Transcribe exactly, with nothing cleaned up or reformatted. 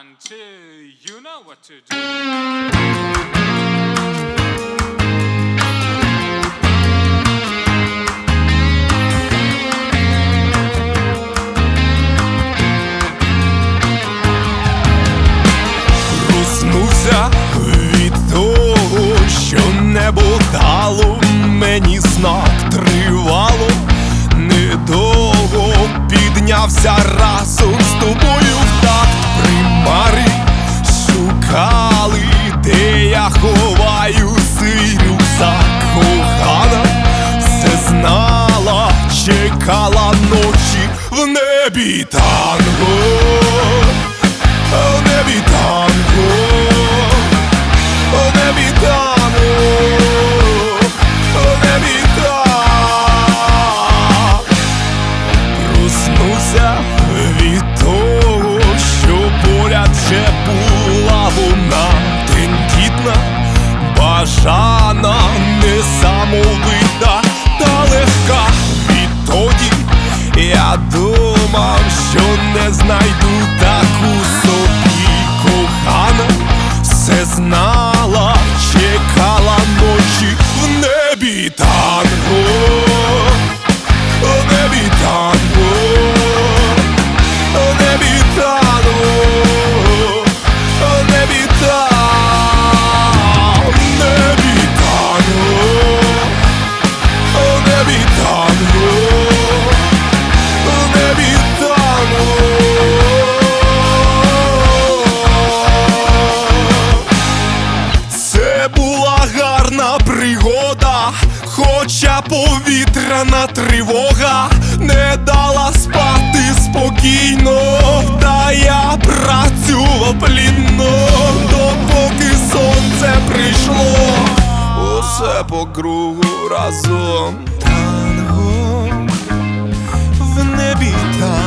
One, two, you know what to do. Проснувся від того, що небо дало мені знак тривало. Недовго піднявся разом з тобою в такт. Примари шукали, де я ховаю свій рюкзак. Кохана все знала, чекала ночі в небі танго. В небі танго, в небі танго, в небі танго. Проснувся від того, що поряд вже була вона. Тендітна, бажана, несамовита та легка. Відтоді я думав, що не знайду таку собі. Кохана все знала, чекала ночі в небі танго, в небі танго, в небі танго, в небі танго, в небі танго, в небі танго. Це була гарна пригода, хоча повітряна тривога не дала спати спокійно. Та я працював плідно, допоки сонце прийшло. Усе по кругу разом. Танго в небі танго.